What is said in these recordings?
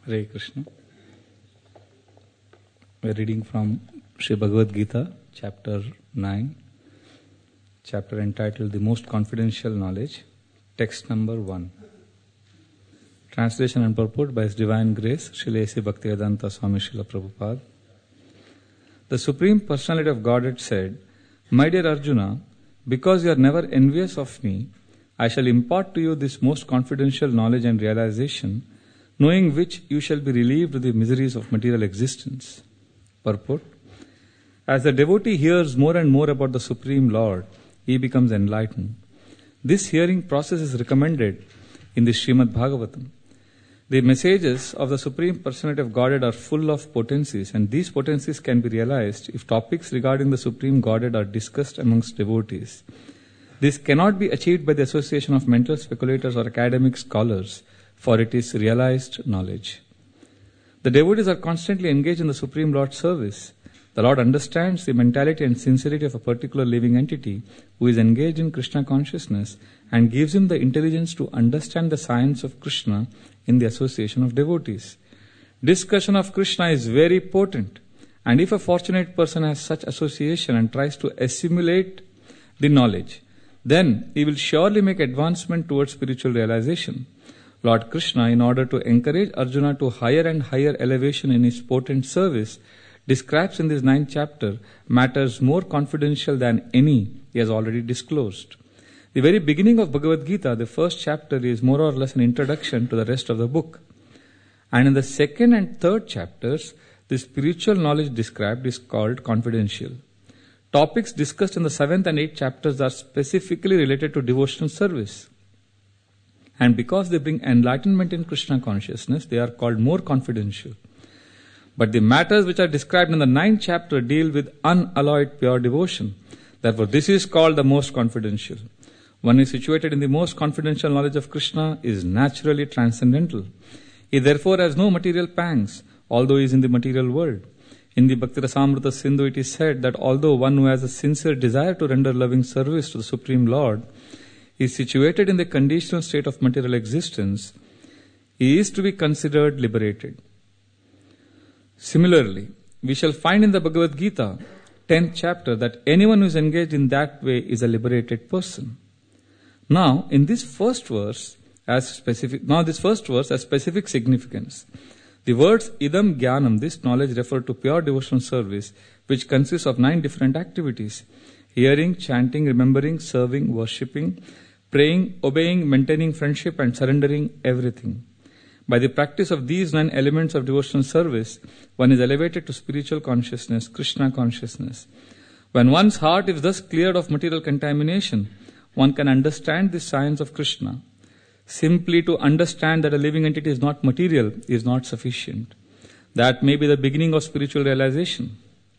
Hare Krishna. We are reading from Sri Bhagavad Gita, chapter 9, chapter entitled The Most Confidential Knowledge, text number 1. Translation and purport by His Divine Grace, Srila A.C. Bhaktivedanta Swami Srila Prabhupada. The Supreme Personality of Godhead said, "My dear Arjuna, because you are never envious of me, I shall impart to you this most confidential knowledge and realization, knowing which you shall be relieved of the miseries of material existence." Purport: as the devotee hears more and more about the Supreme Lord, he becomes enlightened. This hearing process is recommended in the Srimad Bhagavatam. The messages of the Supreme Personality of Godhead are full of potencies, and these potencies can be realized if topics regarding the Supreme Godhead are discussed amongst devotees. This cannot be achieved by the association of mental speculators or academic scholars, for it is realized knowledge. The devotees are constantly engaged in the Supreme Lord's service. The Lord understands the mentality and sincerity of a particular living entity who is engaged in Krishna consciousness and gives him the intelligence to understand the science of Krishna in the association of devotees. Discussion of Krishna is very potent, and if a fortunate person has such association and tries to assimilate the knowledge, then he will surely make advancement towards spiritual realization. Lord Krishna, in order to encourage Arjuna to higher and higher elevation in his potent service, describes in this 9th chapter matters more confidential than any he has already disclosed. The very beginning of Bhagavad Gita, the first chapter, is more or less an introduction to the rest of the book. And in the 2nd and 3rd chapters, the spiritual knowledge described is called confidential. Topics discussed in the 7th and 8th chapters are specifically related to devotional service. And because they bring enlightenment in Krishna consciousness, they are called more confidential. But the matters which are described in the 9th chapter deal with unalloyed pure devotion. Therefore, this is called the most confidential. One is situated in the most confidential knowledge of Krishna is naturally transcendental. He therefore has no material pangs, although he is in the material world. In the Bhakti Rasamrita Sindhu, it is said that although one who has a sincere desire to render loving service to the Supreme Lord is situated in the conditional state of material existence, he is to be considered liberated. Similarly, we shall find in the Bhagavad Gita, 10th chapter, that anyone who is engaged in that way is a liberated person. Now, in this first verse, has specific significance. The words idam jnanam, this knowledge, refer to pure devotional service, which consists of 9 different activities: hearing, chanting, remembering, serving, worshipping, praying, obeying, maintaining friendship, and surrendering everything. By the practice of these 9 elements of devotional service, one is elevated to spiritual consciousness, Krishna consciousness. When one's heart is thus cleared of material contamination, one can understand the science of Krishna. Simply to understand that a living entity is not material is not sufficient. That may be the beginning of spiritual realization.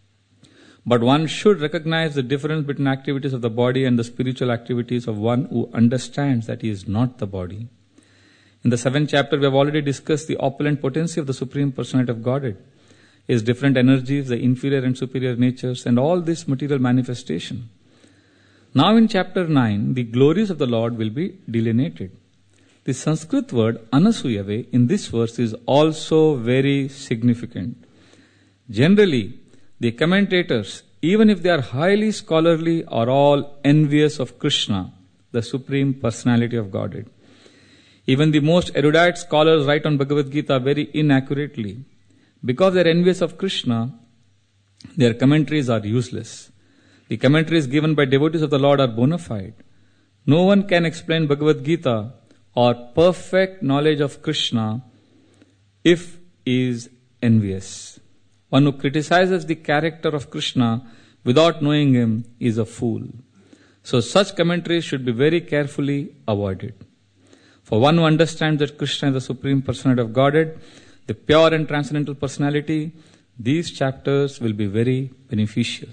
But one should recognize the difference between activities of the body and the spiritual activities of one who understands that he is not the body. In the 7th chapter, we have already discussed the opulent potency of the Supreme Personality of Godhead, his different energies, the inferior and superior natures, and all this material manifestation. Now in chapter 9, the glories of the Lord will be delineated. The Sanskrit word anasuyave in this verse is also very significant. Generally, the commentators, even if they are highly scholarly, are all envious of Krishna, the Supreme Personality of Godhead. Even the most erudite scholars write on Bhagavad Gita very inaccurately. Because they are envious of Krishna, their commentaries are useless. The commentaries given by devotees of the Lord are bona fide. No one can explain Bhagavad Gita or perfect knowledge of Krishna if he is envious. One who criticizes the character of Krishna without knowing him is a fool. So such commentaries should be very carefully avoided. For one who understands that Krishna is the Supreme Personality of Godhead, the pure and transcendental personality, these chapters will be very beneficial.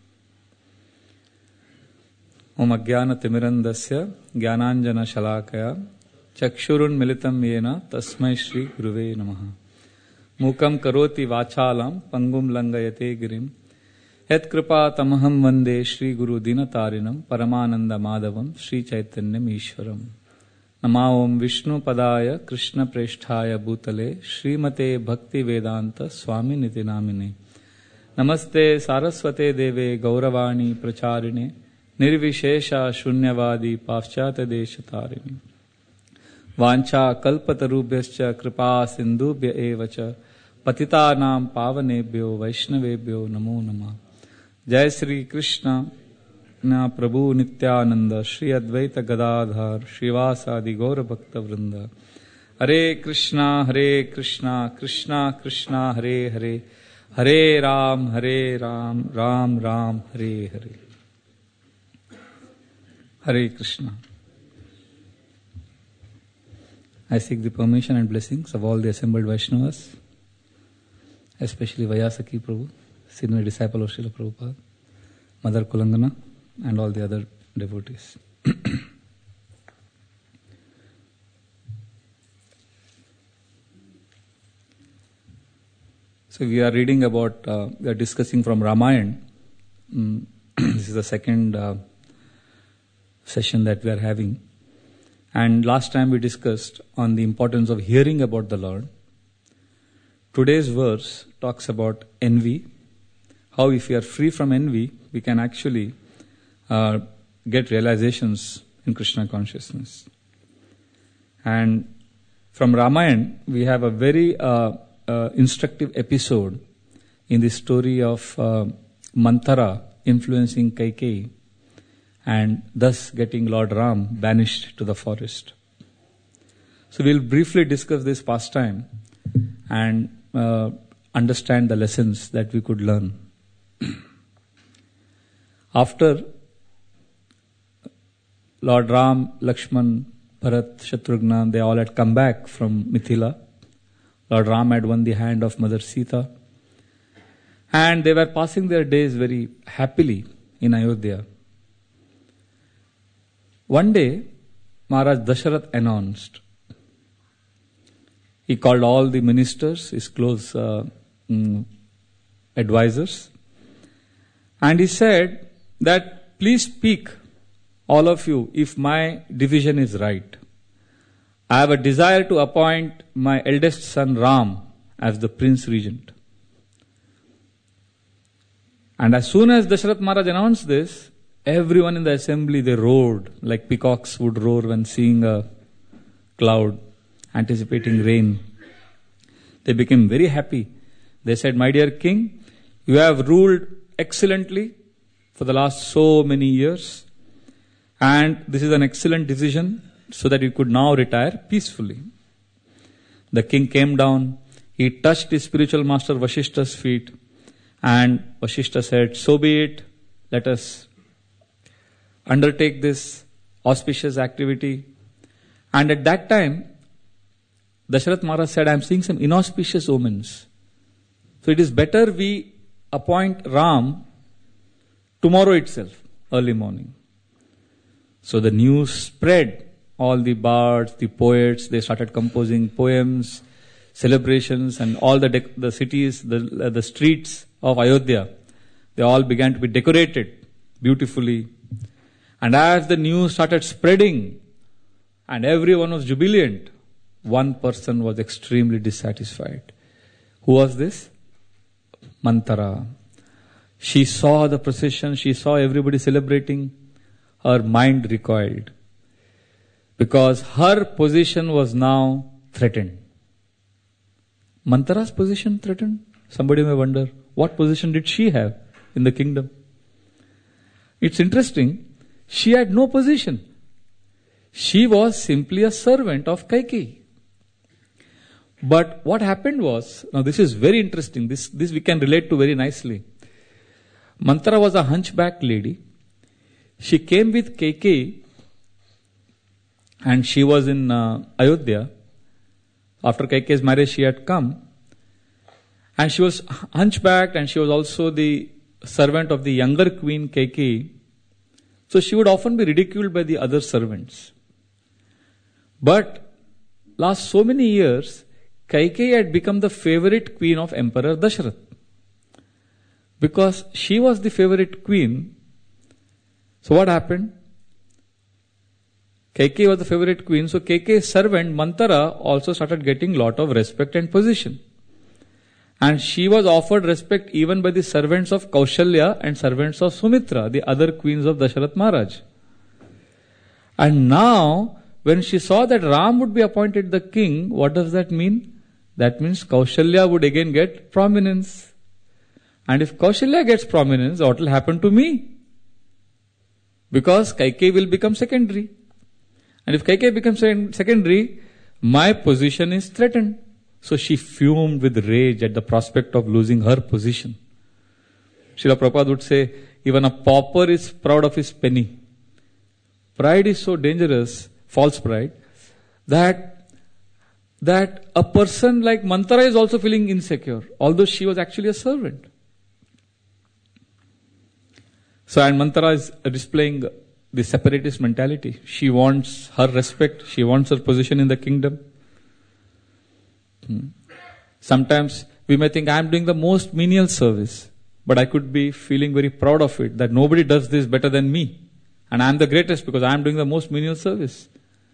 Om Ajnana Timirandasya Jnananjana Shalakaya Chakshurun Militam Yena Tasmai Shri Guruve Namaha Mukam Karoti Vachalam Pangum Langayate Girim Yat Kripa Tamaham Vande Shri Guru Dinatarinam Paramananda Madhavam Shri Chaitanyam Ishwaram. Nama Om Vishnu Padaya Krishna Preshthaya Bhutale Srimate Bhakti Vedanta Swami Niti Namine Namaste Saraswate Deve Gauravani Pracharine Nirvishesha Shunyavadi Paschata Deshatarine Vancha Kalpatarubhyascha Kripa Sindhubhya Evacha Patitanam Pavanebhyo Vaishnavebhyo Namo Namah. Jai Sri Krishna Na Prabhu Nityananda Shri Advaita Gadadhar Srivasadi Gaura Bhakta Vrinda Hare Krishna Krishna Krishna Hare Hare Hare Ram Ram Ram Hare Hare. Hare Krishna. I seek the permission and blessings of all the assembled Vaishnavas, especially Vayasaki Prabhu, senior disciple of Srila Prabhupada, Mother Kulangana, and all the other devotees. So we are reading about, we are discussing from Ramayana. This is the second session that we are having. And last time we discussed on the importance of hearing about the Lord. Today's verse talks about envy. How if we are free from envy, we can actually get realizations in Krishna consciousness. And from Ramayana, we have a very instructive episode in the story of Manthara influencing Kaikeyi and thus getting Lord Ram banished to the forest. So we'll briefly discuss this pastime and understand the lessons that we could learn. After Lord Ram, Lakshman, Bharat, Shatrughna, they all had come back from Mithila. Lord Ram had won the hand of Mother Sita. And they were passing their days very happily in Ayodhya. One day, Maharaj Dasharatha announced. He called all the ministers, his close advisors, and he said that, please speak, all of you, if my division is right. I have a desire to appoint my eldest son Ram as the Prince Regent. And as soon as Dasharatha Maharaj announced this, everyone in the assembly, they roared like peacocks would roar when seeing a cloud, anticipating rain. They became very happy. They said, my dear king, you have ruled excellently for the last so many years, and this is an excellent decision so that you could now retire peacefully. The king came down, he touched his spiritual master Vashishta's feet, and Vashishta said, so be it, let us undertake this auspicious activity. And at that time, Dasharatha Maharaj said, I am seeing some inauspicious omens. So it is better we appoint Ram tomorrow itself, early morning. So the news spread. All the bards, the poets, they started composing poems, celebrations, and all the cities, the streets of Ayodhya, they all began to be decorated beautifully. And as the news started spreading, and everyone was jubilant, one person was extremely dissatisfied. Who was this? Manthara. She saw the procession, she saw everybody celebrating. Her mind recoiled. Because her position was now threatened. Manthara's position threatened? Somebody may wonder, what position did she have in the kingdom? It's interesting, she had no position. She was simply a servant of Kaikeyi. But what happened was, now this is very interesting, this we can relate to very nicely. Manthara was a hunchback lady. She came with Kaikeyi and she was in Ayodhya. After Kaikeyi's marriage, she had come. And she was hunchbacked and she was also the servant of the younger queen Kaikeyi. So she would often be ridiculed by the other servants. But last so many years, Kaikeyi had become the favorite queen of Emperor Dasharatha. Because she was the favorite queen, so what happened? Kaikeyi was the favorite queen, so Kaikeyi's servant Manthara also started getting lot of respect and position. And she was offered respect even by the servants of Kaushalya and servants of Sumitra, the other queens of Dasharath Maharaj. And now, when she saw that Ram would be appointed the king, what does that mean? That means Kaushalya would again get prominence. And if Kaushalya gets prominence, what will happen to me? Because Kaikeyi will become secondary. And if Kaikeyi becomes secondary, my position is threatened. So she fumed with rage at the prospect of losing her position. Srila Prabhupada would say, even a pauper is proud of his penny. Pride is so dangerous, false pride, that a person like Manthara is also feeling insecure, although she was actually a servant. So, and Manthara is displaying the separatist mentality. She wants her respect, she wants her position in the kingdom. Sometimes we may think I am doing the most menial service, but I could be feeling very proud of it, that nobody does this better than me. And I am the greatest because I am doing the most menial service.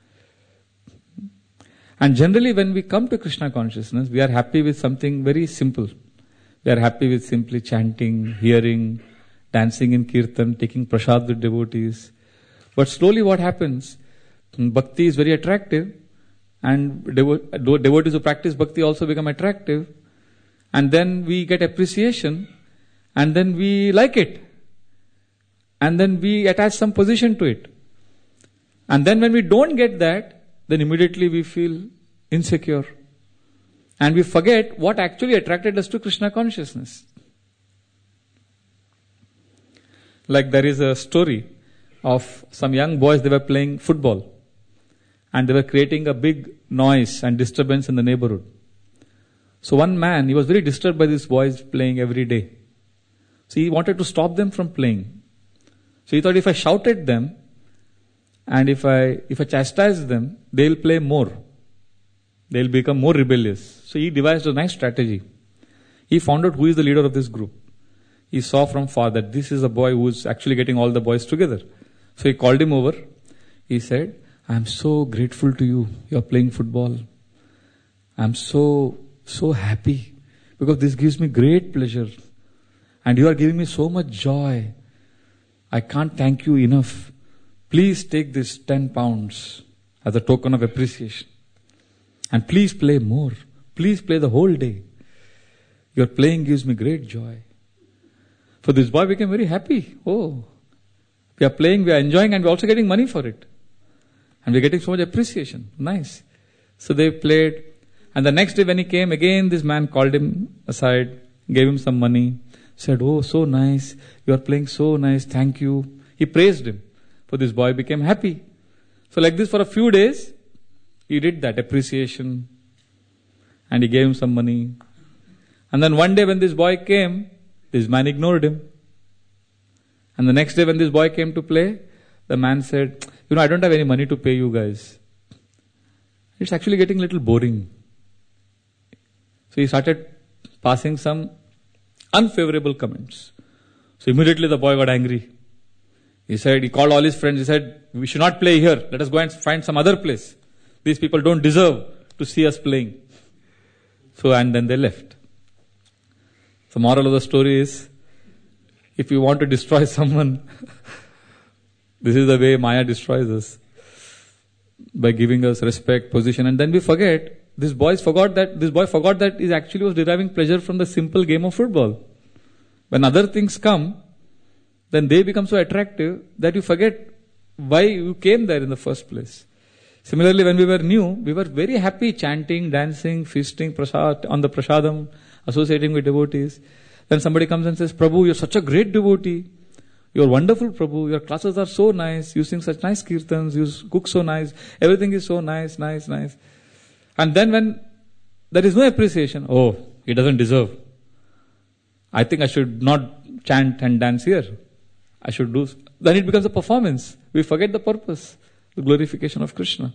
And generally when we come to Krishna consciousness, we are happy with something very simple. We are happy with simply chanting, hearing, dancing in kirtan, taking prasad with devotees. But slowly what happens? Bhakti is very attractive. And devotees who practice bhakti also become attractive. And then we get appreciation. And then we like it. And then we attach some position to it. And then when we don't get that, then immediately we feel insecure. And we forget what actually attracted us to Krishna consciousness. Like there is a story of some young boys, they were playing football. And they were creating a big noise and disturbance in the neighborhood. So one man, he was very disturbed by these boys playing every day. So he wanted to stop them from playing. So he thought if I shout at them and if I chastise them, they'll play more. They'll become more rebellious. So he devised a nice strategy. He found out who is the leader of this group. He saw from far that this is a boy who is actually getting all the boys together. So he called him over. He said, I am so grateful to you. You are playing football. I am so happy because this gives me great pleasure. And you are giving me so much joy. I can't thank you enough. Please take this 10 pounds as a token of appreciation. And please play more. Please play the whole day. Your playing gives me great joy. So this boy became very happy. Oh, we are playing, we are enjoying, and we are also getting money for it. And we are getting so much appreciation. Nice. So they played. And the next day when he came, again this man called him aside, gave him some money, said, oh, so nice. You are playing so nice. Thank you. He praised him. So this boy became happy. So like this for a few days, he did that appreciation. And he gave him some money. And then one day when this boy came, this man ignored him. And the next day when this boy came to play, the man said, I don't have any money to pay you guys. It's actually getting a little boring. So he started passing some unfavorable comments. So immediately the boy got angry. He called all his friends, he said, we should not play here. Let us go and find some other place. These people don't deserve to see us playing. So, and then they left. The moral of the story is, if you want to destroy someone, this is the way Maya destroys us. By giving us respect, position, and then we forget. This boy forgot that he actually was deriving pleasure from the simple game of football. When other things come, then they become so attractive that you forget why you came there in the first place. Similarly, when we were new, we were very happy chanting, dancing, feasting on the prasadam, associating with devotees. Then somebody comes and says, Prabhu, you're such a great devotee. You're wonderful, Prabhu. Your classes are so nice. You sing such nice kirtans. You cook so nice. Everything is so nice. And then when there is no appreciation, oh, he doesn't deserve. I think I should not chant and dance here. I should do. Then it becomes a performance. We forget the purpose, the glorification of Krishna.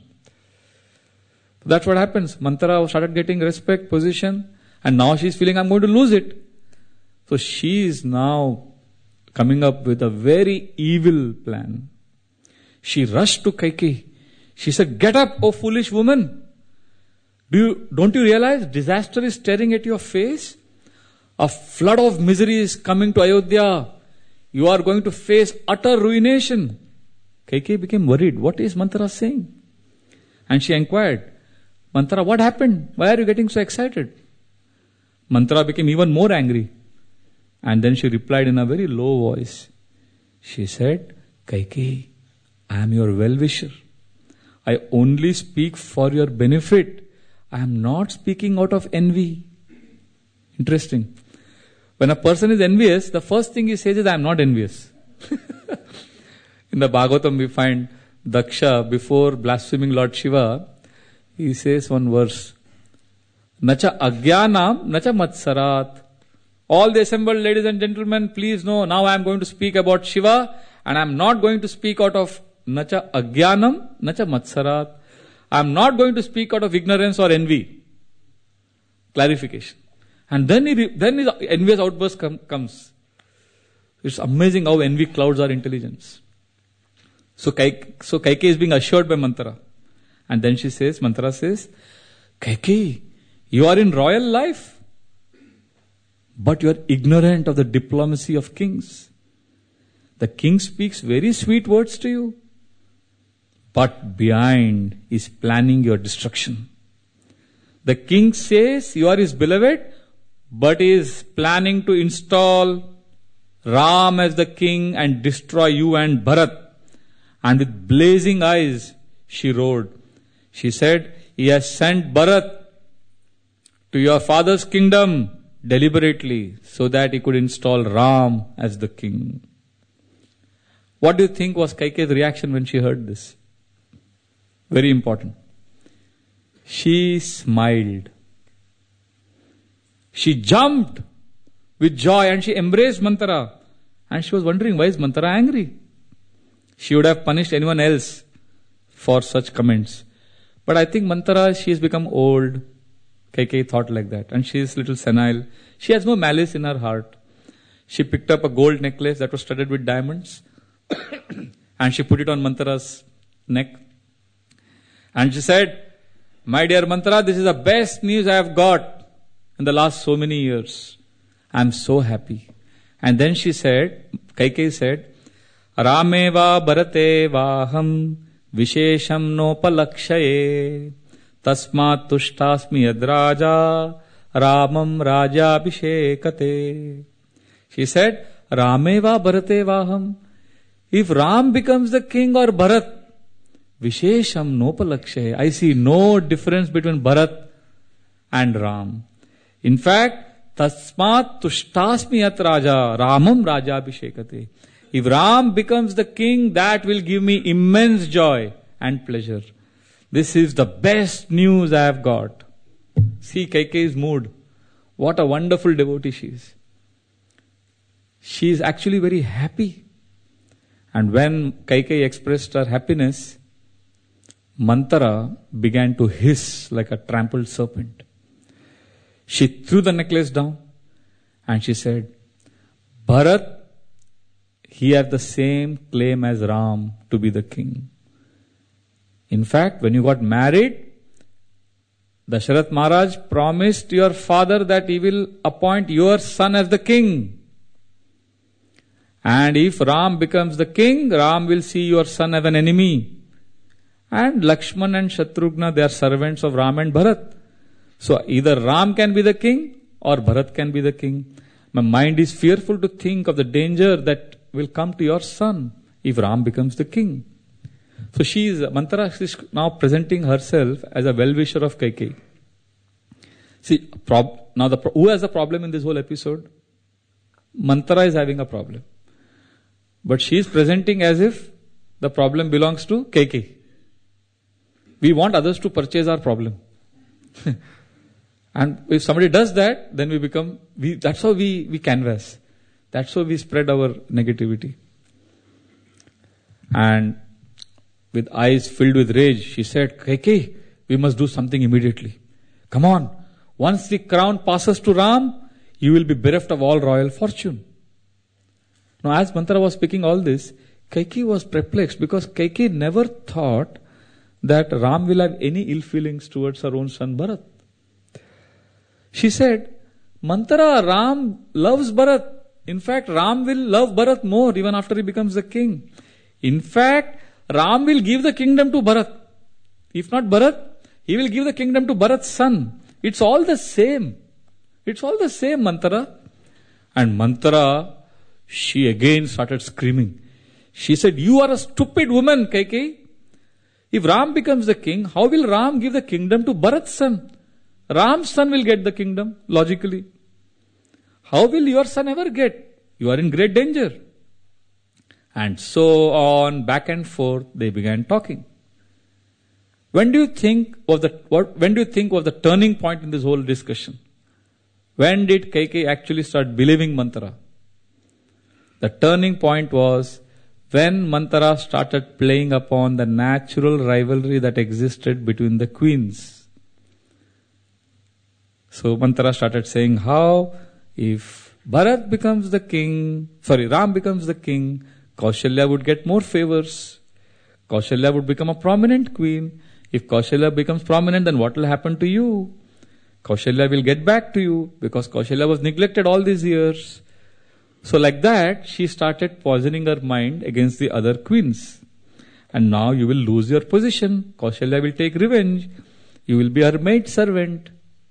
That's what happens. Manthara started getting respect, position, and now she's feeling I'm going to lose it. So she is now coming up with a very evil plan. She rushed to Kaikeyi. She said, "Get up, O foolish woman. Don't you realize disaster is staring at your face? A flood of misery is coming to Ayodhya. You are going to face utter ruination." Kaikeyi became worried. What is Manthara saying? And she inquired, "Manthara, what happened? Why are you getting so excited?" Manthara became even more angry. And then she replied in a very low voice. She said, "Kaikeyi, I am your well-wisher. I only speak for your benefit. I am not speaking out of envy." Interesting. When a person is envious, the first thing he says is, "I am not envious." In the Bhagavatam we find Daksha, before blaspheming Lord Shiva, he says one verse, "Nacha agyanam, nacha matsarat." All the assembled ladies and gentlemen, please know, now I am going to speak about Shiva, and I am not going to speak out of nacha agyanam, nacha matsarat. I am not going to speak out of ignorance or envy. Clarification. And then his envious outburst comes. It's amazing how envy clouds our intelligence. So Kaikeyi is being assured by Manthara. And then Manthara says, "Kaikeyi, you are in royal life, but you are ignorant of the diplomacy of kings. The king speaks very sweet words to you, but behind is planning your destruction. The king says you are his beloved, but is planning to install Ram as the king and destroy you and Bharat." And with blazing eyes, she roared. She said, "He has sent Bharat to your father's kingdom deliberately so that he could install Ram as the king." What do you think was Kaikeyi's reaction when she heard this? Very important. She smiled. She jumped with joy and she embraced Manthara. And she was wondering, why is Manthara angry? She would have punished anyone else for such comments. But I think Manthara, she has become old. Kaikeyi thought like that. And she is little senile. She has no malice in her heart. She picked up a gold necklace that was studded with diamonds. And she put it on Manthara's neck. And she said, "My dear Manthara, this is the best news I have got in the last so many years. I am so happy." And then Kaikeyi said, "Rameva bharate vaham vishesham nopalakshaye tasmat tushtasmi yadraja ramam raja abhishekate." She said, "Rameva bharate vaham." If Ram becomes the king or Bharat, vishesham nopalakshaye. I see no difference between Bharat and Ram. In fact, tasmat tushtasmi yat raja ramam raja abhishekate. If Ram becomes the king, that will give me immense joy and pleasure. This is the best news I have got." See Kaikeyi's mood. What a wonderful devotee she is. She is actually very happy. And when Kaikeyi expressed her happiness, Manthara began to hiss like a trampled serpent. She threw the necklace down and she said, "Bharat, he had the same claim as Ram to be the king. In fact, when you got married, Dasharath Maharaj promised your father that he will appoint your son as the king. And if Ram becomes the king, Ram will see your son as an enemy. And Lakshman and Shatrughna, they are servants of Ram and Bharat. So either Ram can be the king or Bharat can be the king. My mind is fearful to think of the danger that will come to your son if Ram becomes the king." So Manthara is now presenting herself as a well-wisher of Kaikeyi. See, who has a problem in this whole episode? Manthara is having a problem. But she is presenting as if the problem belongs to Kaikeyi. We want others to purchase our problem. And if somebody does that, then that's how we canvass. That's how we spread our negativity. And with eyes filled with rage, she said, "Kaikeyi, we must do something immediately. Come on, once the crown passes to Ram, you will be bereft of all royal fortune." Now, as Manthara was speaking all this, Kaikeyi was perplexed because Kaikeyi never thought that Ram will have any ill feelings towards her own son Bharat. She said, Manthara, Ram loves Bharat. In fact, Ram will love Bharat more even after he becomes the king. In fact, Ram will give the kingdom to Bharat. If not Bharat, he will give the kingdom to Bharat's son. It's all the same. It's all the same, Manthara. And Manthara, she again started screaming. She said, you are a stupid woman, Kaikeyi. If Ram becomes the king, how will Ram give the kingdom to Bharat's son? Ram's son will get the kingdom, logically. How will your son ever get? You are in great danger. And so on, back and forth, they began talking. When do you think of the turning point in this whole discussion? When did Kaikeyi actually start believing Manthara? The turning point was when Manthara started playing upon the natural rivalry that existed between the queens. So Manthara started saying how if Ram becomes the king, Kaushalya would get more favors. Kaushalya would become a prominent queen. If Kaushalya becomes prominent, then what will happen to you? Kaushalya will get back to you because Kaushalya was neglected all these years. So like that, she started poisoning her mind against the other queens. And now you will lose your position. Kaushalya will take revenge. You will be her maid servant.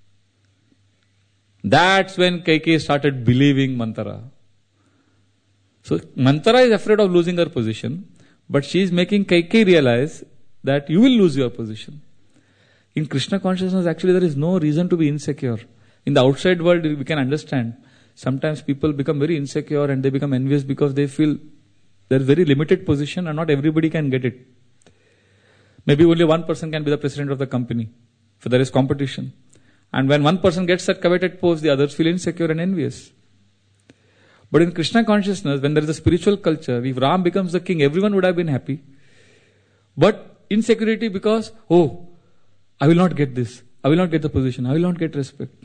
That's when Kaikeyi started believing Manthara. So Manthara is afraid of losing her position, but she is making Kaikeyi realize that you will lose your position. In Krishna consciousness, actually there is no reason to be insecure. In the outside world, we can understand. Sometimes people become very insecure and they become envious because they feel there is very limited position and not everybody can get it. Maybe only one person can be the president of the company. So there is competition. And when one person gets that coveted post, the others feel insecure and envious. But in Krishna consciousness, when there is a spiritual culture, if Ram becomes the king, everyone would have been happy. But insecurity because, I will not get this. I will not get the position. I will not get respect.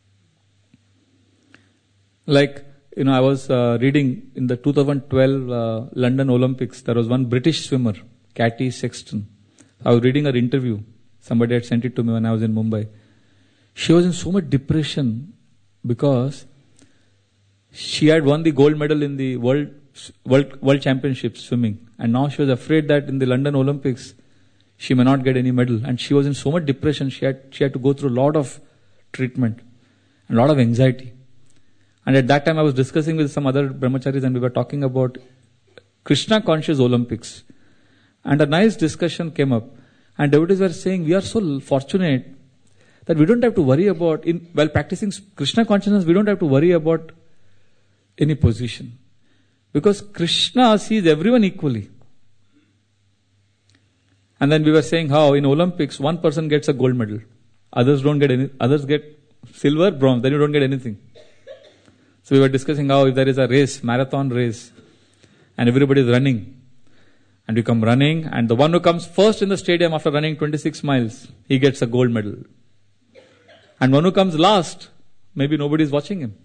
Like, I was reading in the 2012 London Olympics, there was one British swimmer, Cathy Sexton. I was reading her interview. Somebody had sent it to me when I was in Mumbai. She was in so much depression because she had won the gold medal in the world championships swimming. And now she was afraid that in the London Olympics, she may not get any medal. And she was in so much depression, she had to go through a lot of treatment and a lot of anxiety. And at that time I was discussing with some other brahmacharis and we were talking about Krishna conscious Olympics. And a nice discussion came up. And devotees were saying, we are so fortunate that we don't have to worry about, while practicing Krishna consciousness, we don't have to worry about any position. Because Krishna sees everyone equally. And then we were saying how in Olympics, one person gets a gold medal. Others don't get any, others get silver, bronze, then you don't get anything. So we were discussing how if there is a race, marathon race, and everybody is running, and you come running, and the one who comes first in the stadium after running 26 miles, he gets a gold medal. And one who comes last, maybe nobody is watching him.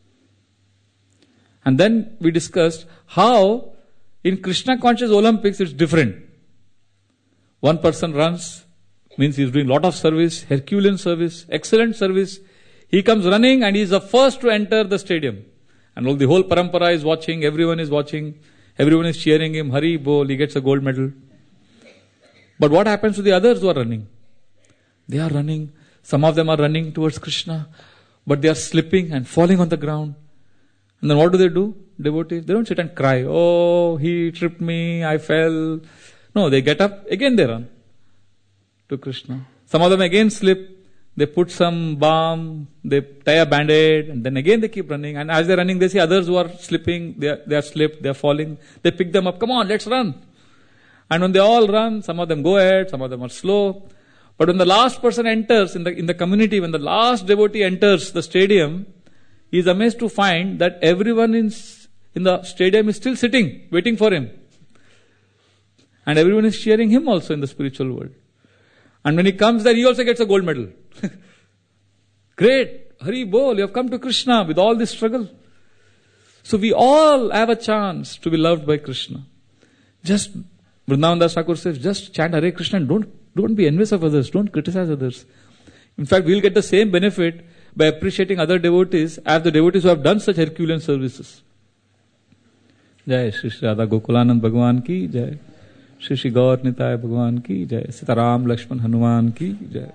And then we discussed how in Krishna conscious Olympics it's different. One person runs, means he's doing lot of service, Herculean service, excellent service. He comes running and he's the first to enter the stadium. And the whole parampara is watching, everyone is watching, everyone is cheering him, Hari Bol, he gets a gold medal. But what happens to the others who are running? They are running, some of them are running towards Krishna, but they are slipping and falling on the ground. And then what do? Devotees, they don't sit and cry, oh, he tripped me, I fell. No, they get up, again they run to Krishna. Some of them again slip, they put some balm, they tie a band-aid, and then again they keep running. And as they're running, they see others who are slipping, they are slipped, they are falling. They pick them up, come on, let's run. And when they all run, some of them go ahead, some of them are slow. But when the last person enters in the community, when the last devotee enters the stadium, he is amazed to find that everyone in the stadium is still sitting, waiting for him. And everyone is cheering him also in the spiritual world. And when he comes there, he also gets a gold medal. Great! Hari Bol, you have come to Krishna with all this struggle. So we all have a chance to be loved by Krishna. Just, Vrindavan Das Thakur says, just chant Hare Krishna and don't Don't be envious of others. Don't criticize others. In fact, we'll get the same benefit by appreciating other devotees as the devotees who have done such Herculean services. Jai Shri Shri Radha Gokulanand Bhagwan ki Jai. Shri Shri Gaur Nitai Bhagwan ki Jai. Sitaram Lakshman Hanuman ki Jai.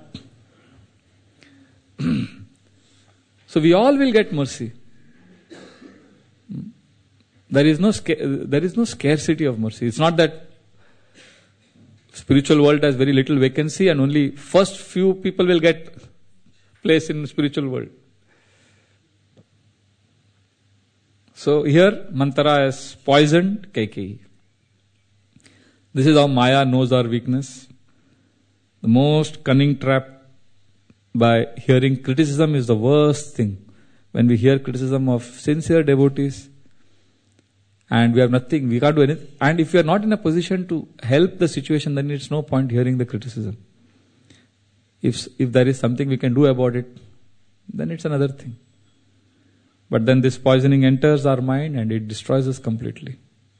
So we all will get mercy. There is no scarcity of mercy. It's not that spiritual world has very little vacancy and only first few people will get place in spiritual world. So here Manthara has poisoned Kaikeyi. This is how Maya knows our weakness. The most cunning trap by hearing criticism is the worst thing. When we hear criticism of sincere devotees and we have nothing, we can't do anything. And if we are not in a position to help the situation, then it's no point hearing the criticism. If there is something we can do about it, then it's another thing. But then this poisoning enters our mind and it destroys us completely.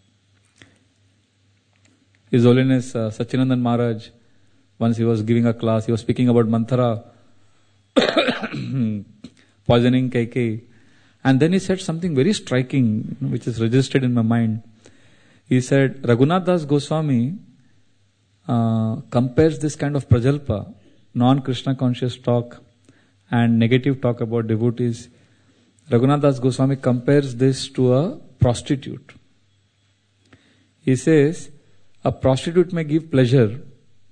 His Holiness Sachinandan Maharaj, once he was giving a class, he was speaking about Manthara poisoning Kaikeyi. And then he said something very striking, which is registered in my mind. He said, Raghunath Das Goswami compares this kind of prajalpa, non-Krishna conscious talk and negative talk about devotees. Raghunath Das Goswami compares this to a prostitute. He says, a prostitute may give pleasure,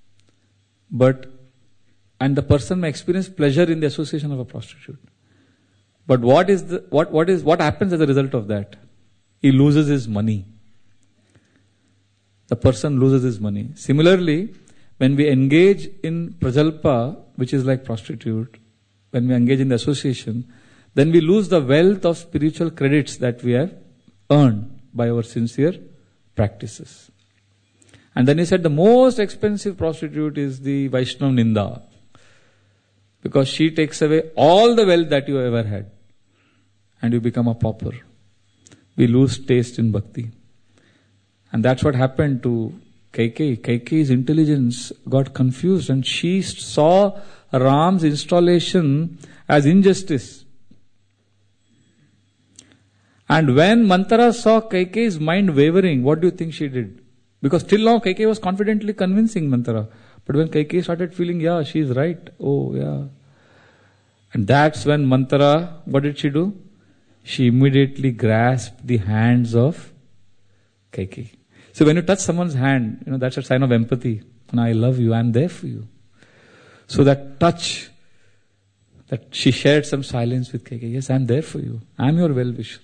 and the person may experience pleasure in the association of a prostitute. But what happens as a result of that? He loses his money. The person loses his money. Similarly, when we engage in prajalpa, which is like prostitute, when we engage in the association, then we lose the wealth of spiritual credits that we have earned by our sincere practices. And then he said the most expensive prostitute is the Vaishnav Ninda, because she takes away all the wealth that you ever had and you become a pauper. We lose taste in bhakti. And that's what happened to Kaikeyi. Kaikeyi's intelligence got confused and she saw Ram's installation as injustice. And when Manthara saw Kaikeyi's mind wavering, what do you think she did? Because till now Kaikeyi was confidently convincing Manthara. But when Kaikeyi started feeling, yeah, she is right. Oh, yeah. And that's when Manthara, what did she do? She immediately grasped the hands of Kaikeyi. So when you touch someone's hand, that's a sign of empathy. And I love you, I'm there for you. So that touch, that she shared some silence with Kaikeyi. Yes, I'm there for you. I'm your well-wisher.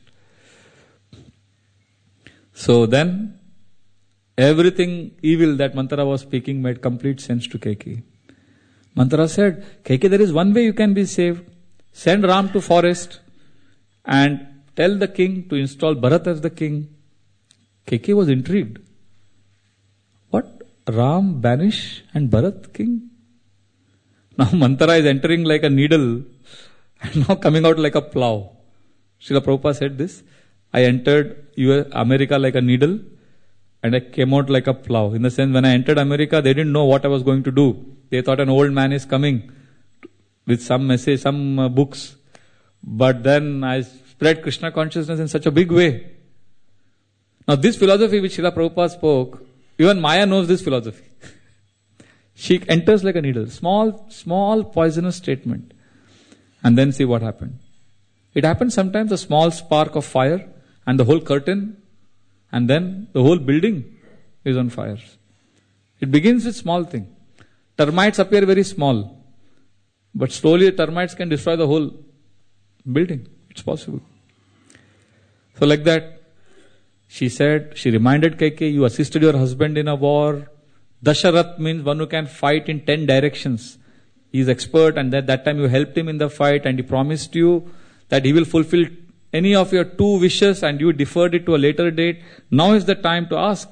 So then, everything evil that Manthara was speaking made complete sense to Kaikeyi. Manthara said, Kaikeyi, there is one way you can be saved. Send Ram to forest and tell the king to install Bharat as the king. Kaikeyi was intrigued. What? Ram banish and Bharat king? Now Manthara is entering like a needle and now coming out like a plow. Srila Prabhupada said this. I entered America like a needle and I came out like a plow. In the sense, when I entered America, they didn't know what I was going to do. They thought an old man is coming with some message, some books. But then I spread Krishna consciousness in such a big way. Now this philosophy which Srila Prabhupada spoke, even Maya knows this philosophy. She enters like a needle. Small poisonous statement. And then see what happened. It happens sometimes, a small spark of fire and the whole curtain and then the whole building is on fire. It begins with small thing. Termites appear very small. But slowly termites can destroy the whole building. It's possible. So like that, she reminded Kaikeyi, you assisted your husband in a war. Dasharath means one who can fight in 10 directions. He is expert and that time you helped him in the fight and he promised you that he will fulfill any of your 2 wishes and you deferred it to a later date. Now is the time to ask.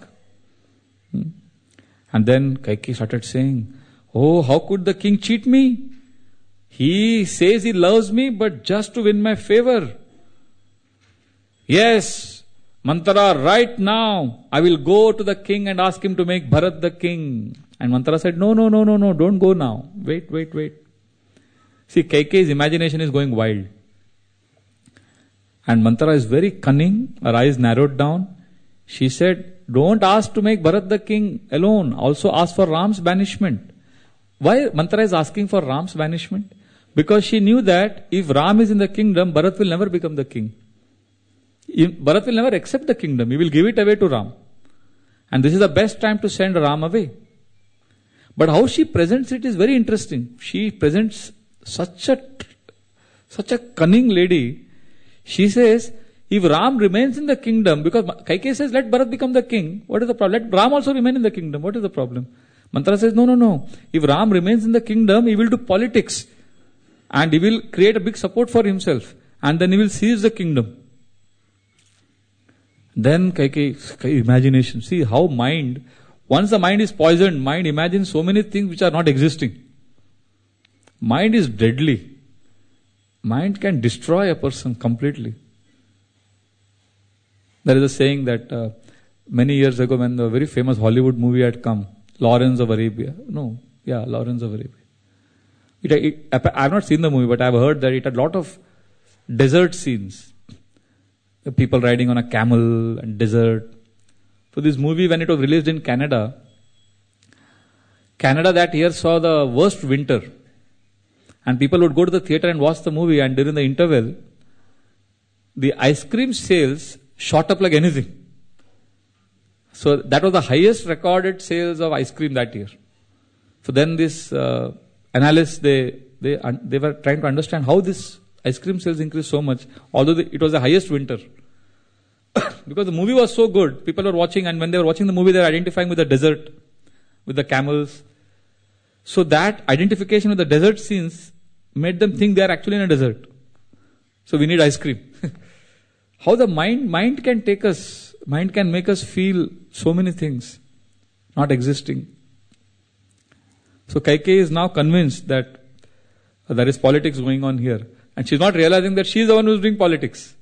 And then Kaikeyi started saying, oh, how could the king cheat me? He says he loves me, but just to win my favor. Yes, Manthara, right now, I will go to the king and ask him to make Bharat the king. And Manthara said, no, don't go now. Wait. See, Kaikeyi's imagination is going wild. And Manthara is very cunning, her eyes narrowed down. She said, don't ask to make Bharat the king alone. Also ask for Ram's banishment. Why Manthara is asking for Ram's banishment? Because she knew that if Ram is in the kingdom, Bharat will never become the king. Bharat will never accept the kingdom. He will give it away to Ram. And this is the best time to send Ram away. But how she presents it is very interesting. She presents such a cunning lady. She says, if Ram remains in the kingdom, because Kaikeyi says, let Bharat become the king. What is the problem? Let Ram also remain in the kingdom. What is the problem? Manthara says, no. If Ram remains in the kingdom, he will do politics. And he will create a big support for himself. And then he will seize the kingdom. Then Kaikeyi, imagination. See how mind, once the mind is poisoned, mind imagines so many things which are not existing. Mind is deadly. Mind can destroy a person completely. There is a saying that many years ago when the very famous Hollywood movie had come, Lawrence of Arabia. Lawrence of Arabia. I have not seen the movie, but I have heard that it had a lot of desert scenes. The people riding on a camel and desert. So this movie, when it was released in Canada that year saw the worst winter. And people would go to the theatre and watch the movie, and during the interval, the ice cream sales shot up like anything. So that was the highest recorded sales of ice cream that year. So then this analysts, they were trying to understand how this ice cream sales increased so much, although it was the highest winter. Because the movie was so good, people were watching, and when they were watching the movie, they were identifying with the desert, with the camels. So that identification with the desert scenes made them think they are actually in a desert. So we need ice cream. How the mind can take us, mind can make us feel so many things not existing. So Kaikeyi is now convinced that there is politics going on here. And she's not realizing that she is the one who is doing politics.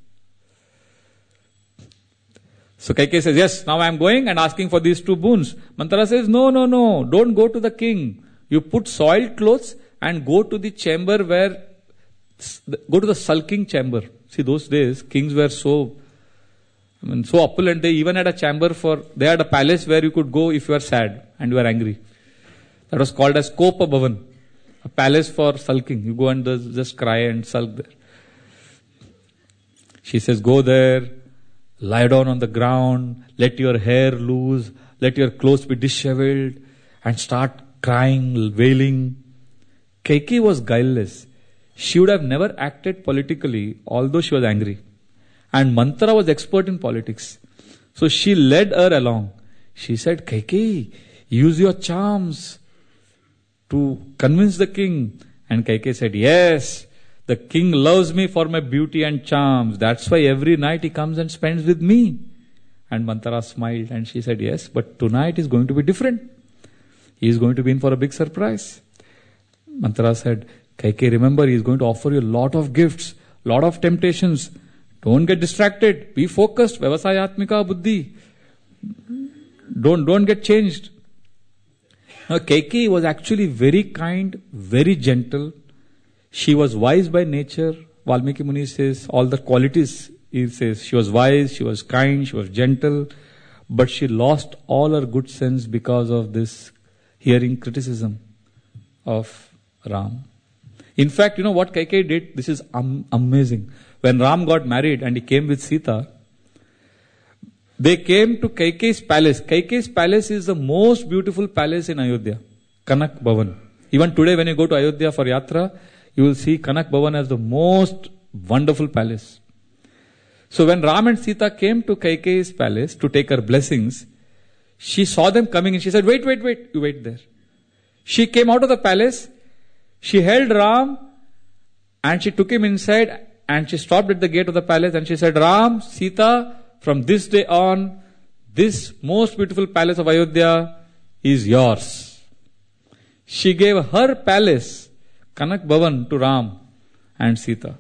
So Kaikeyi says, yes, now I am going and asking for these 2 boons. Manthara says, no, don't go to the king. You put soiled clothes and go to the chamber go to the sulking chamber. See, those days, kings were so opulent. They even had a chamber they had a palace where you could go if you are sad and you are angry. That was called as Kopa Bhavan, a palace for sulking. You go and just cry and sulk there. She says, go there, lie down on the ground, let your hair loose, let your clothes be disheveled, and start crying, wailing. Kaikeyi was guileless. She would have never acted politically, although she was angry. And Manthara was expert in politics. So she led her along. She said, Kaikeyi, use your charms to convince the king. And Kaikeyi said, yes, the king loves me for my beauty and charms. That's why every night he comes and spends with me. And Manthara smiled and she said, yes, but tonight is going to be different. He is going to be in for a big surprise. Manthara said, Kaikeyi, remember, he is going to offer you a lot of gifts, lot of temptations. Don't get distracted. Be focused. Vyavasayatmika buddhi. Don't get changed. Now, Kaikeyi was actually very kind, very gentle. She was wise by nature. Valmiki Muni says all the qualities. He says she was wise, she was kind, she was gentle. But she lost all her good sense because of this hearing criticism of Ram. In fact, you know what Kaikeyi did? This is amazing. When Ram got married and he came with Sita, they came to Kaikeyi's palace. Kaikeyi's palace is the most beautiful palace in Ayodhya, Kanak Bhavan. Even today when you go to Ayodhya for Yatra, you will see Kanak Bhavan as the most wonderful palace. So when Ram and Sita came to Kaikeyi's palace to take her blessings, she saw them coming and she said, wait, you wait there. She came out of the palace, she held Ram and she took him inside and she stopped at the gate of the palace and she said, Ram, Sita, from this day on, this most beautiful palace of Ayodhya is yours. She gave her palace, Kanak Bhavan, to Ram and Sita.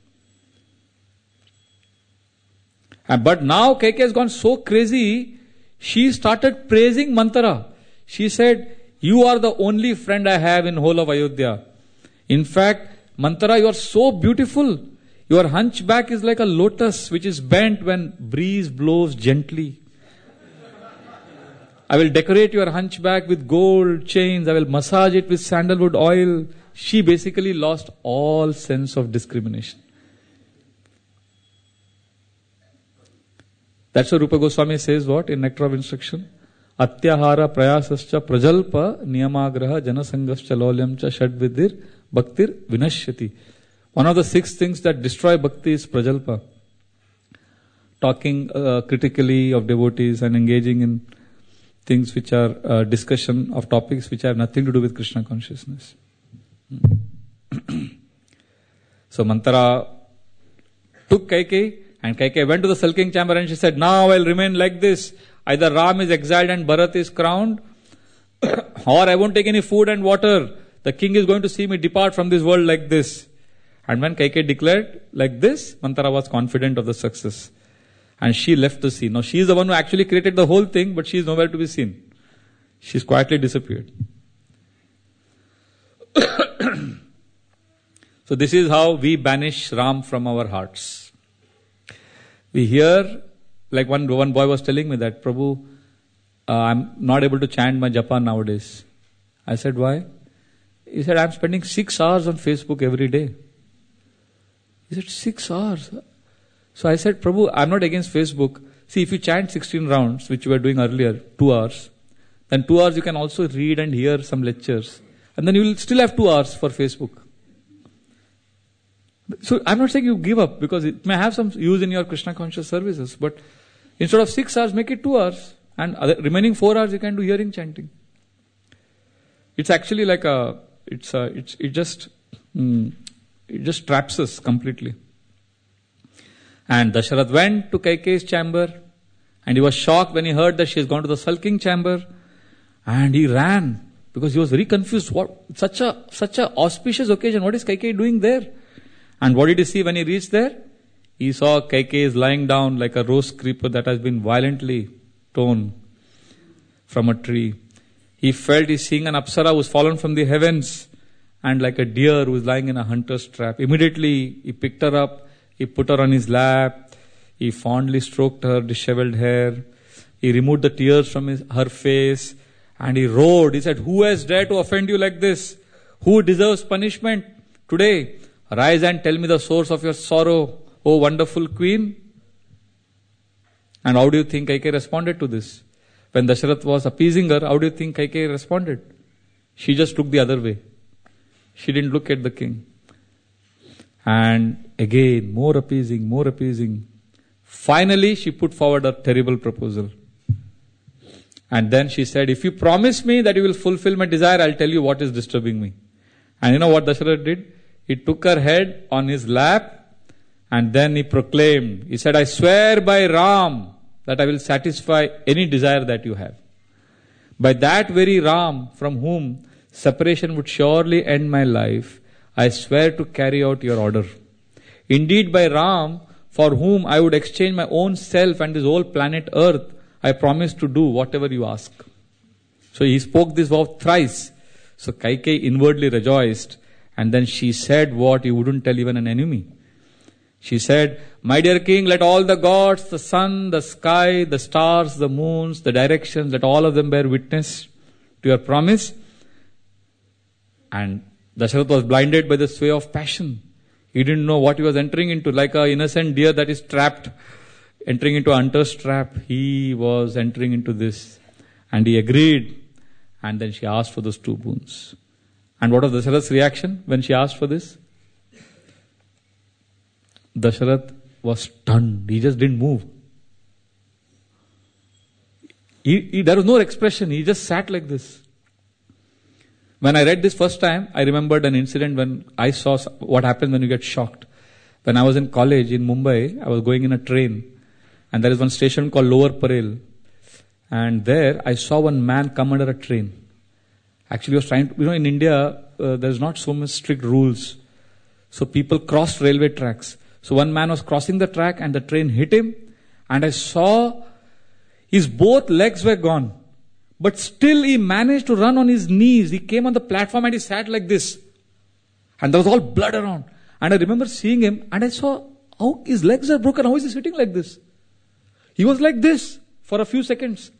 But now Kaikeyi has gone so crazy, she started praising Manthara. She said, You are the only friend I have in whole of Ayodhya. In fact, Manthara, you are so beautiful. Your hunchback is like a lotus which is bent when breeze blows gently. I will decorate your hunchback with gold chains. I will massage it with sandalwood oil. She basically lost all sense of discrimination. That's what Rupa Goswami says what in Nectar of Instruction? Atyahara prayasascha prajalpa niyamagraha janasangascha lolyamcha shadvidir bhaktir vinashyati. One of the 6 things that destroy bhakti is prajalpa. Talking critically of devotees and engaging in things which are discussion of topics which have nothing to do with Krishna consciousness. So Manthara took Kaikeyi, and Kaikeyi went to the sulking chamber and she said, now I'll remain like this. Either Ram is exiled and Bharat is crowned, or I won't take any food and water. The king is going to see me depart from this world like this. And when Kaikeyi declared like this, Manthara was confident of the success. And she left the scene. Now she is the one who actually created the whole thing, but she is nowhere to be seen. She's quietly disappeared. So this is how we banish Ram from our hearts. We hear, like one boy was telling me that, Prabhu, I'm not able to chant my japa nowadays. I said, why? He said, I'm spending 6 hours on Facebook every day. He said, 6 hours? So I said, Prabhu, I'm not against Facebook. See, if you chant 16 rounds, which you were doing earlier, 2 hours, then 2 hours you can also read and hear some lectures. And then you will still have 2 hours for Facebook. So I'm not saying you give up, because it may have some use in your Krishna conscious services, but instead of 6 hours, make it 2 hours. And remaining 4 hours you can do hearing chanting. It's actually like it just traps us completely. And Dasharath went to Kaikeyi's chamber, and he was shocked when he heard that she has gone to the sulking chamber, and he ran because he was very confused. What such a auspicious occasion? What is Kaikeyi doing there? And what did he see when he reached there? He saw Kaikeyi is lying down like a rose creeper that has been violently torn from a tree. He felt he's seeing an apsara who's fallen from the heavens, and like a deer who is lying in a hunter's trap. Immediately he picked her up, he put her on his lap, he fondly stroked her disheveled hair, he removed the tears from her face, and he roared. He said, who has dared to offend you like this? Who deserves punishment today? Arise and tell me the source of your sorrow, O wonderful queen. And how do you think Kaikeyi responded to this? When Dasharath was appeasing her, how do you think Kaikeyi responded? She just looked the other way. She didn't look at the king. And again, more appeasing. Finally, she put forward a terrible proposal. And then she said, if you promise me that you will fulfill my desire, I'll tell you what is disturbing me. And you know what Dasharath did? He took her head on his lap, and then he proclaimed, he said, I swear by Ram that I will satisfy any desire that you have. By that very Ram from whom separation would surely end my life, I swear to carry out your order. Indeed, by Ram, for whom I would exchange my own self and this whole planet Earth, I promise to do whatever you ask. So he spoke this vow thrice. So Kaikeyi inwardly rejoiced. And then she said what you wouldn't tell even an enemy. She said, my dear king, let all the gods, the sun, the sky, the stars, the moons, the directions, let all of them bear witness to your promise. And Dasharath was blinded by the sway of passion. He didn't know what he was entering into, like an innocent deer that is trapped, entering into a hunter's trap. He was entering into this. And he agreed. And then she asked for those 2 boons. And what was Dasharath's reaction when she asked for this? Dasharath was stunned. He just didn't move. There was no expression. He just sat like this. When I read this first time, I remembered an incident when I saw what happens when you get shocked. When I was in college in Mumbai, I was going in a train, and there is one station called Lower Parel. And there I saw one man come under a train. Actually, he was trying to, in India, there's not so much strict rules. So people crossed railway tracks. So one man was crossing the track and the train hit him. And I saw his both legs were gone. But still he managed to run on his knees. He came on the platform and he sat like this. And there was all blood around. And I remember seeing him and I saw how his legs are broken. How is he sitting like this? He was like this for a few seconds.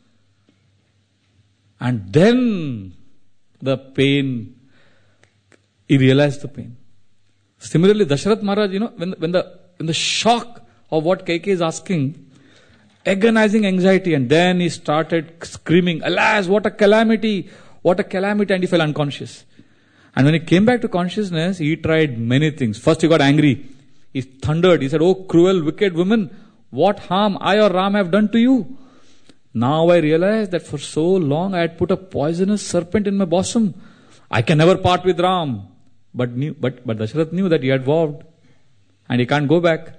And then the pain, he realized the pain. Similarly, Dasharath Maharaj, when the shock of what Kaikeyi is asking, agonizing anxiety, and then he started screaming, alas, what a calamity, and he fell unconscious. And when he came back to consciousness, he tried many things. First he got angry. He thundered. He said, oh cruel, wicked woman, what harm I or Ram have done to you? Now I realize that for so long I had put a poisonous serpent in my bosom. I can never part with Ram. But Dasharath knew that he had vowed and he can't go back.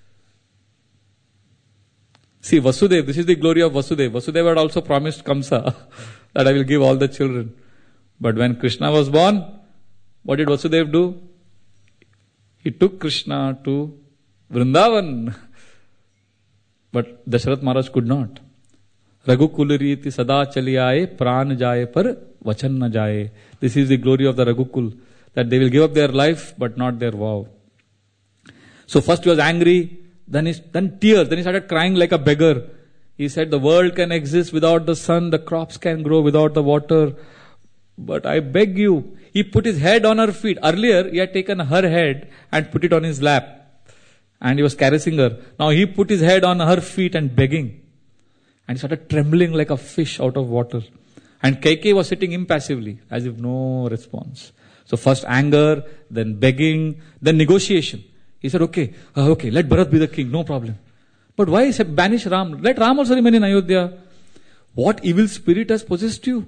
See, Vasudev, this is the glory of Vasudev. Vasudev had also promised Kamsa that I will give all the children. But when Krishna was born, what did Vasudev do? He took Krishna to Vrindavan. But Dasharath Maharaj could not. Raghukul riti sada chali aaye, pran jaye par vachan na jaye. This is the glory of the Raghukul, that they will give up their life but not their vow. So first he was angry, then tears, then he started crying like a beggar. He said, the world can exist without the sun, the crops can grow without the water, but I beg you. He put his head on her feet. Earlier he had taken her head and put it on his lap and he was caressing her. Now he put his head on her feet and begging. And he started trembling like a fish out of water. And Kaikeyi was sitting impassively, as if no response. So first anger, then begging, then negotiation. He said, okay, let Bharat be the king, no problem. But why banish Ram? Let Ram also remain in Ayodhya. What evil spirit has possessed you?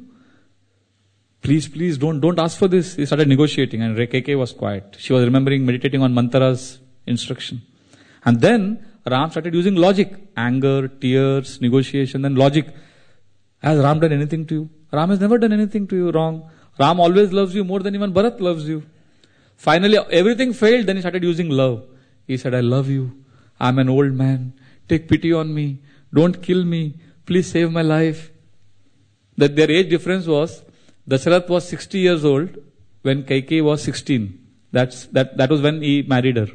Please, don't ask for this. He started negotiating and Kaikeyi was quiet. She was meditating on Mantra's instruction. And then Ram started using logic. Anger, tears, negotiation, then logic. Has Ram done anything to you? Ram has never done anything to you wrong. Ram always loves you more than even Bharat loves you. Finally, everything failed. Then he started using love. He said, I love you. I'm an old man. Take pity on me. Don't kill me. Please save my life. That their age difference was, Dasharath was 60 years old when Kaikeyi was 16. That was when he married her.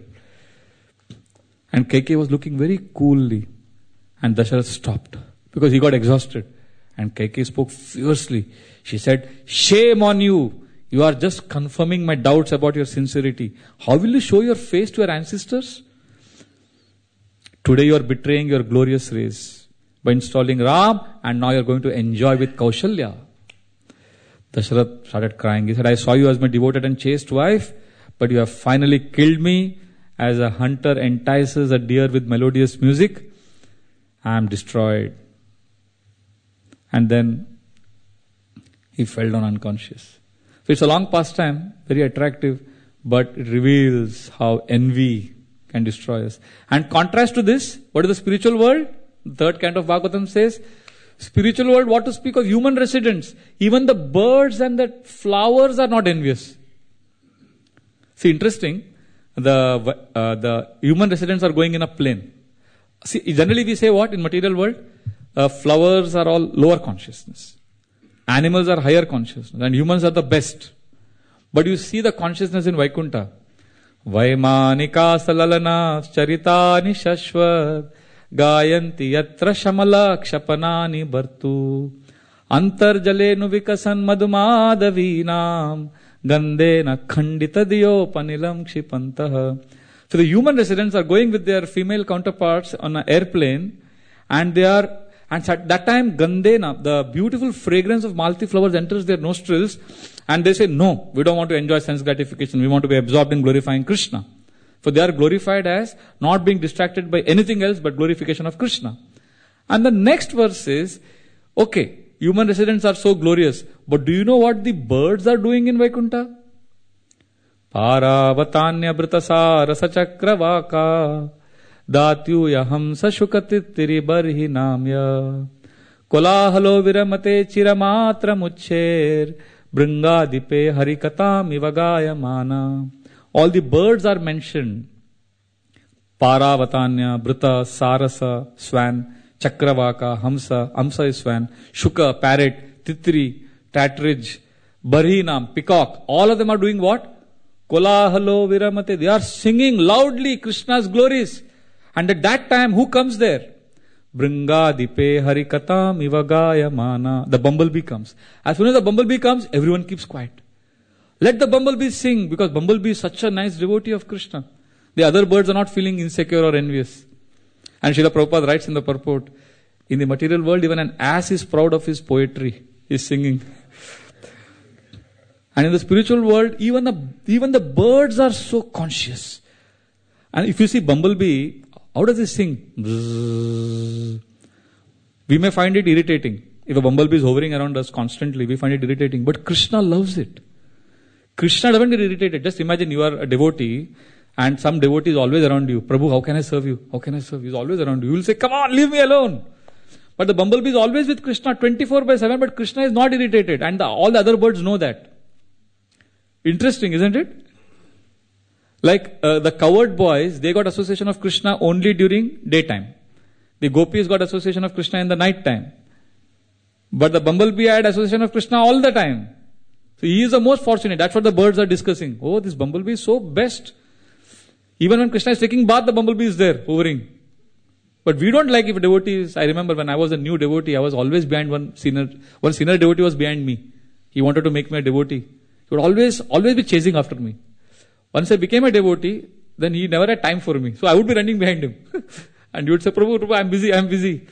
And Kaikeyi was looking very coolly. And Dasharath stopped because he got exhausted. And Kaikeyi spoke fiercely. She said, shame on you. You are just confirming my doubts about your sincerity. How will you show your face to your ancestors? Today you are betraying your glorious race by installing Ram, and now you are going to enjoy with Kaushalya. Dasharath started crying. He said, I saw you as my devoted and chaste wife, but you have finally killed me as a hunter entices a deer with melodious music. I am destroyed. And then he fell down unconscious. So it's a long pastime, very attractive, but it reveals how envy can destroy us. And contrast to this, what is the spiritual world? The third canto of Bhagavatam says, spiritual world, what to speak of human residents? Even the birds and the flowers are not envious. See, interesting, the human residents are going in a plane. See, generally we say what in material world? Flowers are all lower consciousness. Animals are higher consciousness. And humans are the best. But you see the consciousness in Vaikuntha. Vaimanika salalana charitani shashvat gayanti yatra shamala kshapanani bhartu antarjalenu vikasan madhumadavinam gandena khandita diyo panilam kshipantaha. So the human residents are going with their female counterparts on an airplane, and at that time Gandena, the beautiful fragrance of Malati flowers enters their nostrils, and they say, no, we don't want to enjoy sense gratification, we want to be absorbed in glorifying Krishna. For they are glorified as not being distracted by anything else but glorification of Krishna. And the next verse is, okay, human residents are so glorious, but do you know what the birds are doing in Vaikuntha? Paravatanya Britasara Sachakravaka Datyu Yaham Sashukatitiri Barhi Namya Kolahalo Viramate Chiramatra Mucher Bringadipe Harikatam Ivagaya Mana. All the birds are mentioned. Paravatanya, Brita, Sarasa, swan, Chakravaka, Hamsa is swan, Shuka, parrot, Titri, Tatridge, Barhinam, Peacock, all of them are doing what? Kolahalo Viramate. They are singing loudly Krishna's glories. And at that time, who comes there? Bringadipe Harikatam Ivagaya Mana. The bumblebee comes. As soon as the bumblebee comes, everyone keeps quiet. Let the bumblebee sing, because bumblebee is such a nice devotee of Krishna. The other birds are not feeling insecure or envious. And Srila Prabhupada writes in the purport, in the material world, even an ass is proud of his poetry, his singing. And in the spiritual world, even the birds are so conscious. And if you see bumblebee, how does it sing? Bzzz. We may find it irritating. If a bumblebee is hovering around us constantly, we find it irritating. But Krishna loves it. Krishna doesn't get irritated. Just imagine you are a devotee and some devotee is always around you. Prabhu, how can I serve you? How can I serve you? He's always around you. You will say, come on, leave me alone. But the bumblebee is always with Krishna 24/7, but Krishna is not irritated. And all the other birds know that. Interesting, isn't it? Like the cowherd boys, they got association of Krishna only during daytime. The gopis got association of Krishna in the night time. But the bumblebee had association of Krishna all the time. So he is the most fortunate. That's what the birds are discussing. Oh, this bumblebee is so best. Even when Krishna is taking bath, the bumblebee is there, hovering. But we don't like if devotees. I remember when I was a new devotee, I was always behind one senior devotee was behind me. He wanted to make me a devotee. He would always be chasing after me. Once I became a devotee, then he never had time for me. So I would be running behind him. And he would say, Prabhu, I'm busy.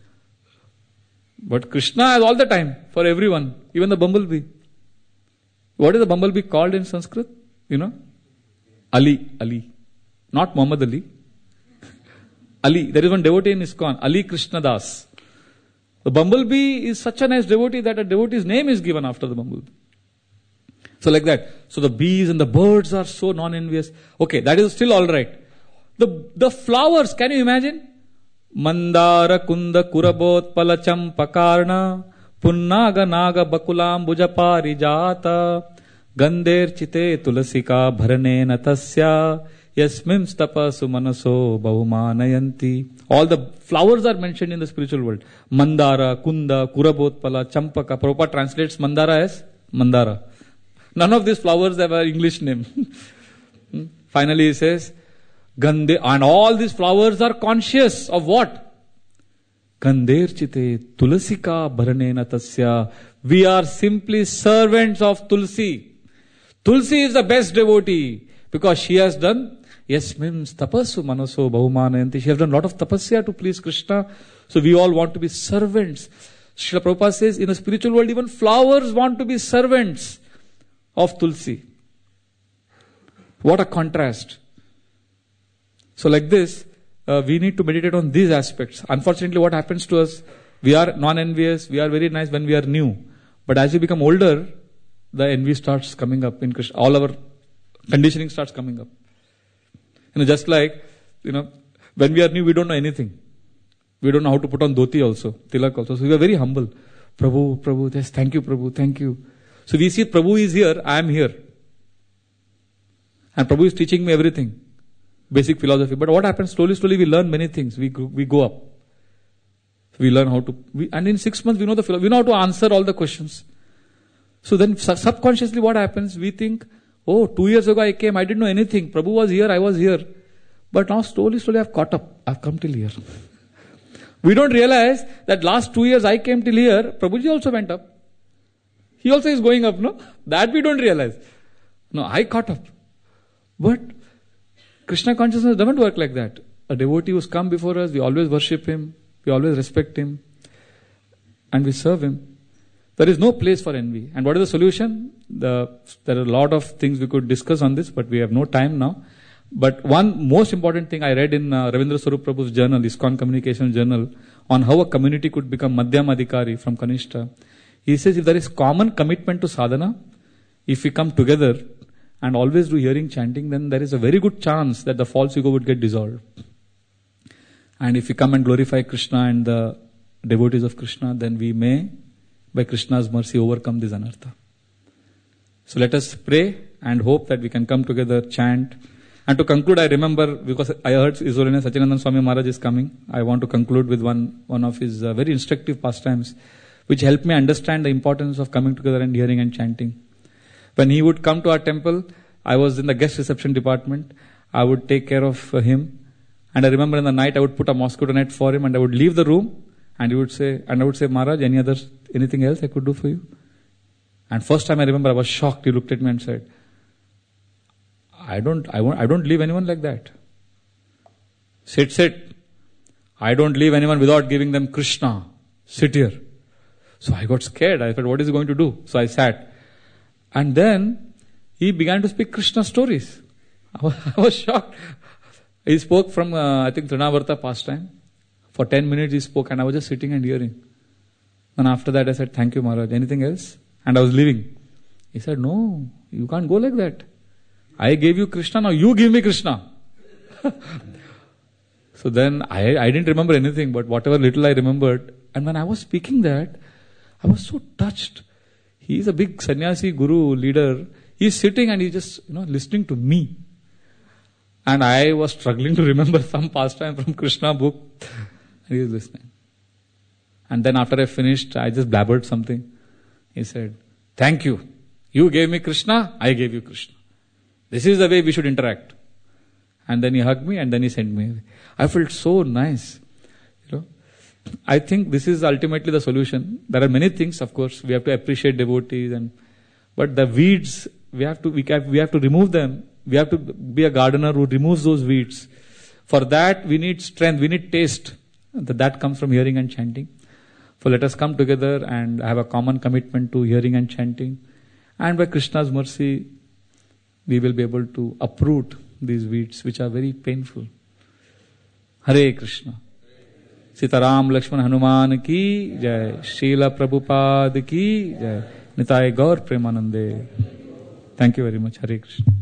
But Krishna has all the time for everyone, even the bumblebee. What is the bumblebee called in Sanskrit? You know? Ali. Not Muhammad Ali. Ali. There is one devotee in ISKCON, Ali Krishna Das. The bumblebee is such a nice devotee that a devotee's name is given after the bumblebee. So like that. So the bees and the birds are so non-envious. Okay, that is still alright. The flowers, can you imagine? Mandara Kunda Kurabot Palacham Pakarna Punnaga Naga Bakulam Bujapari Jata Gander Chite Tulasika Bharane Natasya Yasmim Stapa Sumanaso Bahumanayanti. All the flowers are mentioned in the spiritual world. Mandara, Kunda, Kurabotpala, Champaka. Prabhupada translates Mandara as Mandara. None of these flowers have an English name. Finally he says, Gande, and all these flowers are conscious of what? Gander Chite Tulasika Bharanena Tasya. We are simply servants of Tulsi. Tulsi is the best devotee because she has done Yasmim tapasu manaso bahumanayanti. She has done a lot of tapasya to please Krishna. So we all want to be servants. Srila Prabhupada says in the spiritual world even flowers want to be servants of Tulsi. What a contrast. So like this, we need to meditate on these aspects. Unfortunately, what happens to us, we are non-envious, we are very nice when we are new. But as we become older, the envy starts coming up in Krishna. All our conditioning starts coming up. Just like, when we are new, we don't know anything. We don't know how to put on dhoti also, tilak also. So we are very humble. Prabhu, yes, thank you, Prabhu, thank you. So we see Prabhu is here, I am here. And Prabhu is teaching me everything. Basic philosophy. But what happens? Slowly we learn many things. We go up. We learn how to, and in 6 months we know the philosophy. We know how to answer all the questions. So then subconsciously what happens? We think, 2 years ago I came, I didn't know anything. Prabhu was here, I was here. But now slowly I've caught up. I've come till here. We don't realize that last 2 years I came till here, Prabhuji also went up. He also is going up, no? That we don't realize. No, I caught up. But Krishna consciousness doesn't work like that. A devotee who's come before us, we always worship him, we always respect him, and we serve him. There is no place for envy. And what is the solution? There are a lot of things we could discuss on this, but we have no time now. But one most important thing I read in Ravindra Swarup Prabhu's journal, ISKCON Communication Journal, on how a community could become Madhyam Adhikari from Kanishta. He says if there is common commitment to sadhana, if we come together and always do hearing chanting, then there is a very good chance that the false ego would get dissolved. And if we come and glorify Krishna and the devotees of Krishna, then we may, by Krishna's mercy, overcome this anartha. So let us pray and hope that we can come together, chant. And to conclude, I remember, because I heard His Holiness Satyanandan Swami Maharaj is coming, I want to conclude with one of his very instructive pastimes. which helped me understand the importance of coming together and hearing and chanting. When he would come to our temple, I was in the guest reception department. I would take care of him. And I remember in the night I would put a mosquito net for him and I would leave the room and I would say, Maharaj, anything else I could do for you? And first time I remember I was shocked. He looked at me and said, I don't leave anyone like that. Sit. I don't leave anyone without giving them Krishna. Sit here. So I got scared. I thought, what is he going to do? So I sat. And then he began to speak Krishna stories. I was shocked. He spoke from, I think, Trinavarta pastime. For 10 minutes he spoke and I was just sitting and hearing. And after that I said, thank you Maharaj. Anything else? And I was leaving. He said, no, you can't go like that. I gave you Krishna, now you give me Krishna. So then I didn't remember anything, but whatever little I remembered. And when I was speaking that, I was so touched. He is a big sannyasi, guru, leader. He is sitting and he's just, listening to me. And I was struggling to remember some pastime from Krishna book. And he was listening. And then after I finished, I just blabbered something. He said, thank you. You gave me Krishna, I gave you Krishna. This is the way we should interact. And then he hugged me and then he sent me away. I felt so nice. I think this is ultimately the solution. There are many things, of course. We have to appreciate devotees, but the weeds, we have to remove them. We have to be a gardener who removes those weeds. For that, we need strength, we need taste. That comes from hearing and chanting. So let us come together and have a common commitment to hearing and chanting. And by Krishna's mercy, we will be able to uproot these weeds which are very painful. Hare Krishna. Sitaram Lakshman Hanuman ki jai. Srila Prabhupada ki jai. Nitai Gaur Premanande. Thank you very much. Hare Krishna.